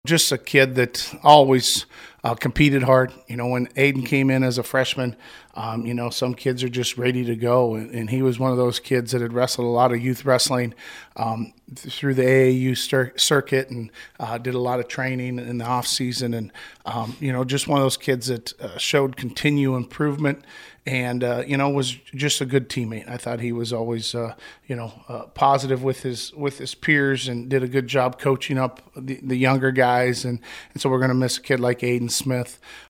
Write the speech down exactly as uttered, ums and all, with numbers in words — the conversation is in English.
Just a kid that always uh, competed hard. You know, when Aiden came in as a freshman, um, you know, some kids are just ready to go. And, and he was one of those kids that had wrestled a lot of youth wrestling um, th- through the A A U cir- circuit and uh, did a lot of training in the off season. And, um, you know, just one of those kids that uh, showed continual improvement and, uh, you know, was just a good teammate. I thought he was always, uh, you know, uh, positive with his with his peers and did a good job coaching up the, the younger guys. And, and so we're going to miss a kid like Aiden Smith.